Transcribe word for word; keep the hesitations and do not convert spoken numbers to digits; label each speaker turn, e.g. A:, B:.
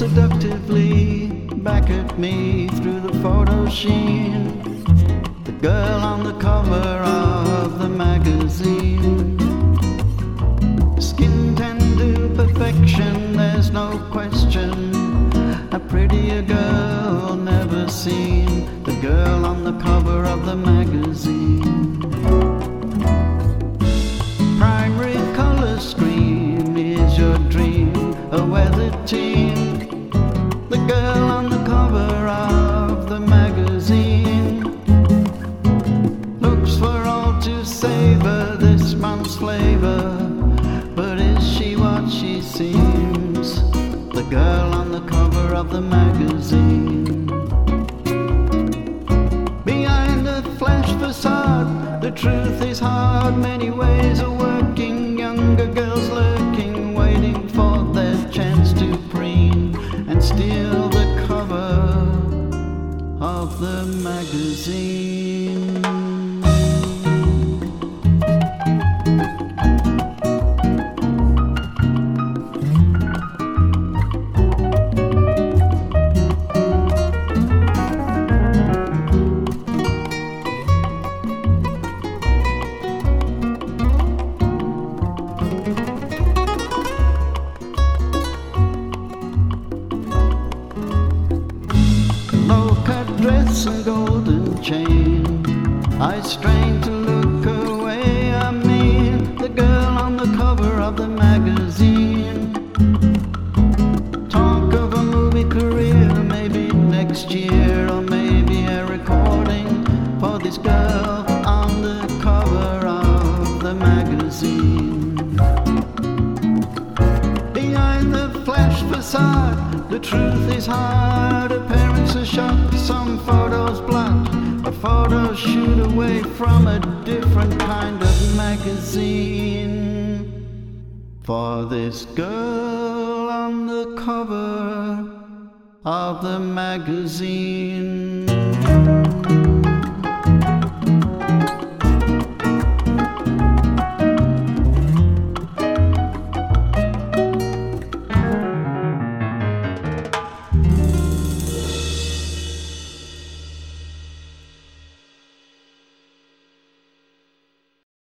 A: seductively back at me through the photo sheen. The girl on the cover of the magazine. Skin tanned to perfection, there's no question. A prettier girl never seen. The girl on the cover of the magazine. Primary color scheme is your dream, a weathered teen. The girl on the cover of the magazine looks for all to savor this month's flavor, but is she what she seems? The girl on the cover of the magazine. Behind the flash facade, the truth is hard. Many ways of working, younger girls lurking, waiting for their chance to preen and steal the cover of the magazine. Dress and golden chain, I strain to look away. I mean, the girl on the cover of the magazine. Talk of a movie career, maybe next year, or maybe a recording for this girl on the cover of the magazine. Behind the flash facade, the truth is hard. Appearance is shot, some photos blocked. A photo shoot away from a different kind of magazine. For this girl on the cover of the magazine.